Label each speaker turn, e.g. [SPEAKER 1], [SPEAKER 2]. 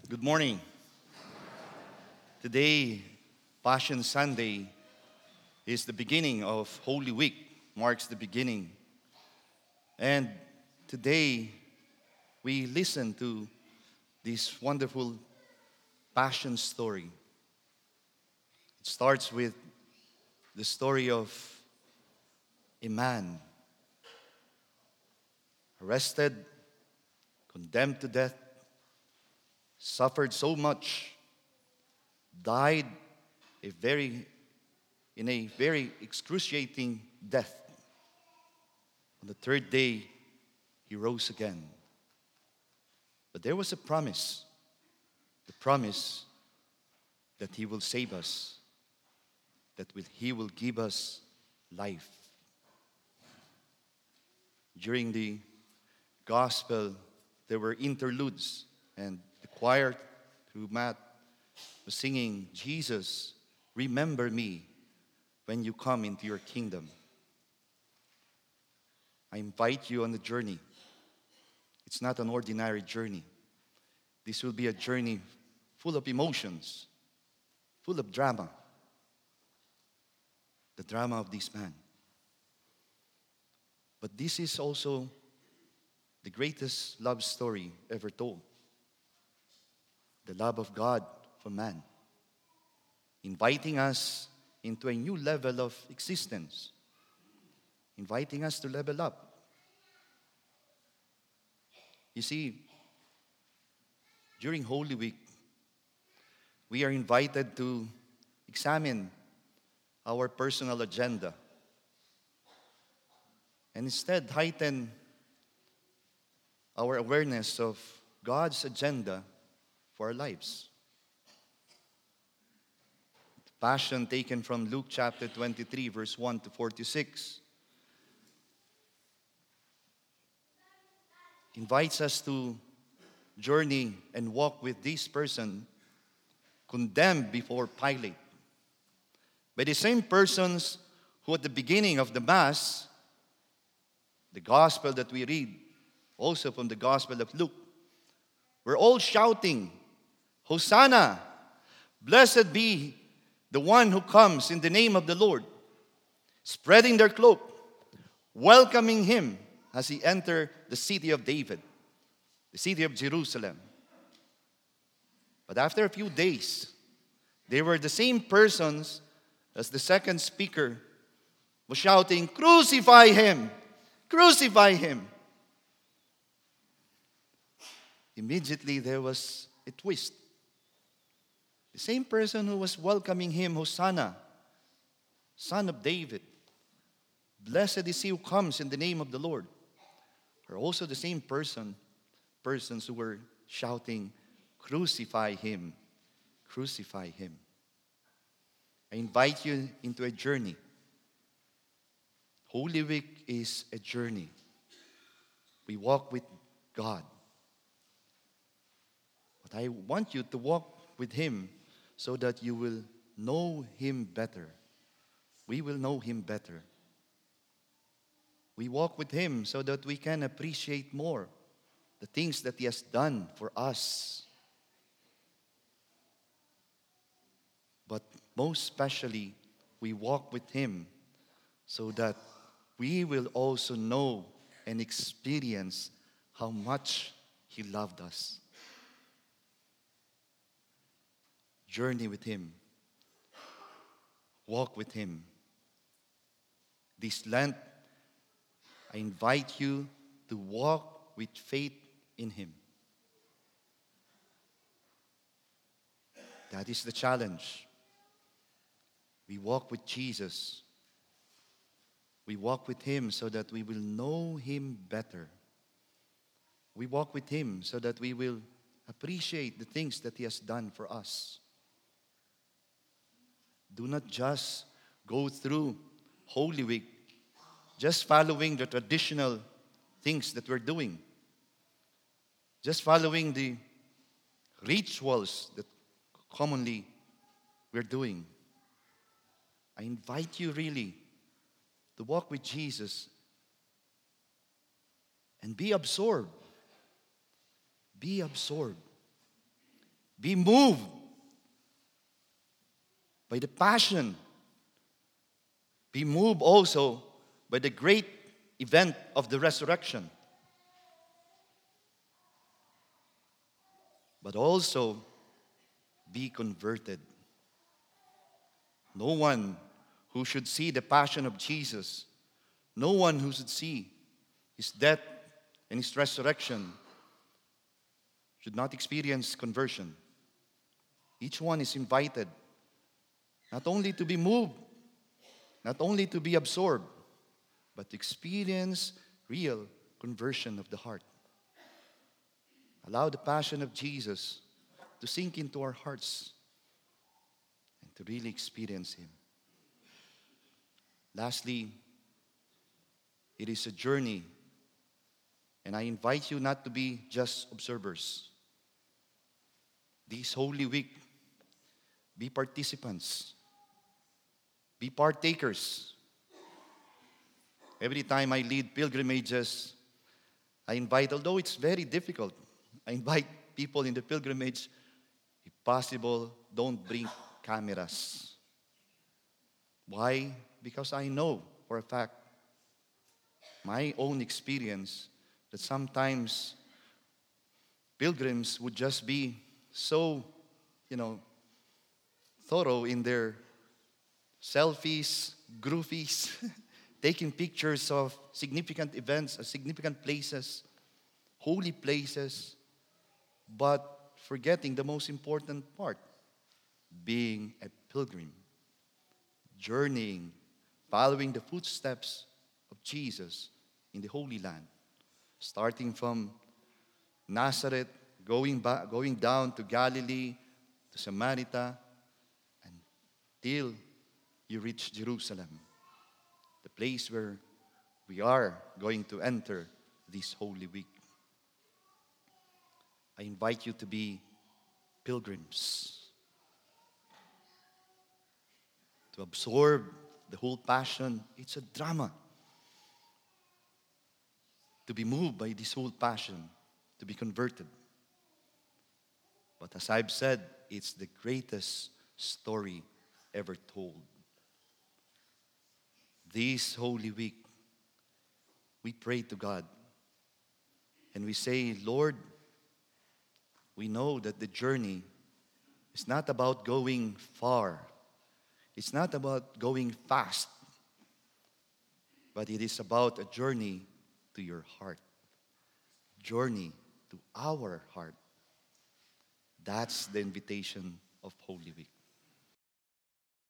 [SPEAKER 1] Good morning. Today, Passion Sunday, is the beginning of Holy Week, marks the beginning. And today, we listen to this wonderful passion story. It starts with the story of a man arrested, condemned to death, suffered so much, died a very in a very excruciating death. On the third day, he rose again. But there was a promise, the promise that he will save us, he will give us life. During the gospel, there were interludes, and the choir through Matt was singing, "Jesus, remember me when you come into your kingdom." I invite you on a journey. It's not an ordinary journey. This will be a journey full of emotions, full of drama. The drama of this man. But this is also the greatest love story ever told. The love of God for man, inviting us into a new level of existence, inviting us to level up. You see, during Holy Week, we are invited to examine our personal agenda and instead heighten our awareness of God's agenda for our lives. Passion taken from Luke chapter 23, verse 1 to 46, invites us to journey and walk with this person condemned before Pilate. By the same persons who at the beginning of the Mass, the gospel that we read, also from the Gospel of Luke, were all shouting, "Hosanna! Blessed be the one who comes in the name of the Lord," spreading their cloak, welcoming him as he entered the city of David, the city of Jerusalem. But after a few days, they were the same persons as the second speaker was shouting, "Crucify him! Crucify him!" Immediately there was a twist. The same person who was welcoming him, "Hosanna, Son of David, blessed is he who comes in the name of the Lord," are also the same persons who were shouting, "Crucify him, crucify him." I invite you into a journey. Holy Week is a journey. We walk with God. But I want you to walk with him so that you will know him better. We will know him better. We walk with him so that we can appreciate more the things that he has done for us. But most especially, we walk with him so that we will also know and experience how much he loved us. Journey with him. Walk with him. This Lent, I invite you to walk with faith in him. That is the challenge. We walk with Jesus. We walk with him so that we will know him better. We walk with him so that we will appreciate the things that he has done for us. Do not just go through Holy Week just following the traditional things that we're doing. Just following the rituals that commonly we're doing. I invite you really to walk with Jesus and be absorbed. Be absorbed Be moved by the passion. Be moved also by the great event of the resurrection. But also be converted. No one who should see the passion of Jesus, no one who should see his death and his resurrection should not experience conversion. Each one is invited not only to be moved, not only to be absorbed, but to experience real conversion of the heart. Allow the passion of Jesus to sink into our hearts and to really experience Him. Lastly, it is a journey, and I invite you not to be just observers. This Holy Week, be participants, be partakers. Every time I lead pilgrimages, I invite, although it's very difficult, I invite people in the pilgrimage, if possible, don't bring cameras. Why? Because I know for a fact, my own experience, that sometimes pilgrims would just be so, thorough in their selfies, groofies, taking pictures of significant events, significant places, holy places, but forgetting the most important part, being a pilgrim, journeying, following the footsteps of Jesus in the Holy Land, starting from Nazareth, going down to Galilee, to Samaria, until you reach Jerusalem, the place where we are going to enter this Holy Week. I invite you to be pilgrims, to absorb the whole passion. It's a drama. To be moved by this whole passion, to be converted. But as I've said, it's the greatest story ever told. This Holy Week, we pray to God and we say, Lord, we know that the journey is not about going far. It's not about going fast. But it is about a journey to your heart. Journey to our heart. That's the invitation of Holy Week.